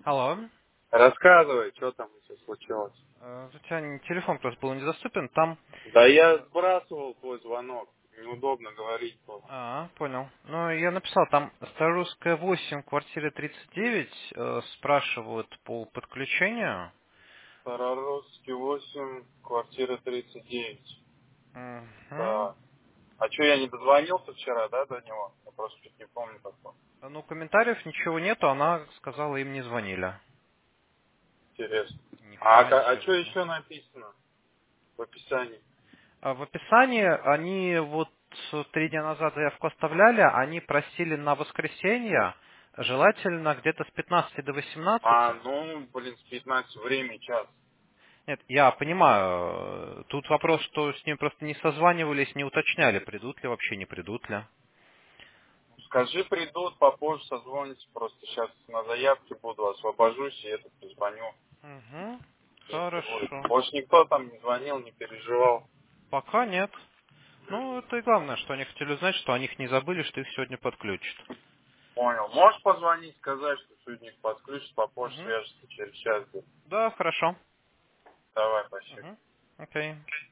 Алло. Рассказывай, что там у тебя случилось. У тебя телефон просто был недоступен, там... Да я сбрасывал твой звонок. Неудобно говорить было. Понял. Ну, я написал, там Старорусская 8, квартира 39, спрашивают по подключению. Старорусский 8, квартира 39. Угу. Да. А что, я не дозвонился вчера, да, до него? Я просто чуть не помню такого. Ну, комментариев ничего нету, она сказала, им не звонили. Интересно. Ни А, хрена не а что связано. еще написано в описании? В описании они вот 3 дня назад заявку оставляли, они просили на воскресенье, желательно где-то с 15 до А, 18. ну, блин, с 15 время, час. Нет, я понимаю. Тут вопрос, что с ним просто не созванивались, не уточняли, придут ли вообще, не придут ли. Скажи, придут, попозже созвониться. Просто сейчас на заявке буду, освобожусь и это позвоню. Угу. Если будет. Хорошо. Больше никто там не звонил, не переживал. Пока нет. Ну, это и главное, что они хотели узнать, что о них не забыли, что их сегодня подключат. Понял. Можешь позвонить, сказать, что сегодня их подключат, попозже Угу. свяжешься через час. Да, хорошо. Давай, спасибо. Угу. Окей.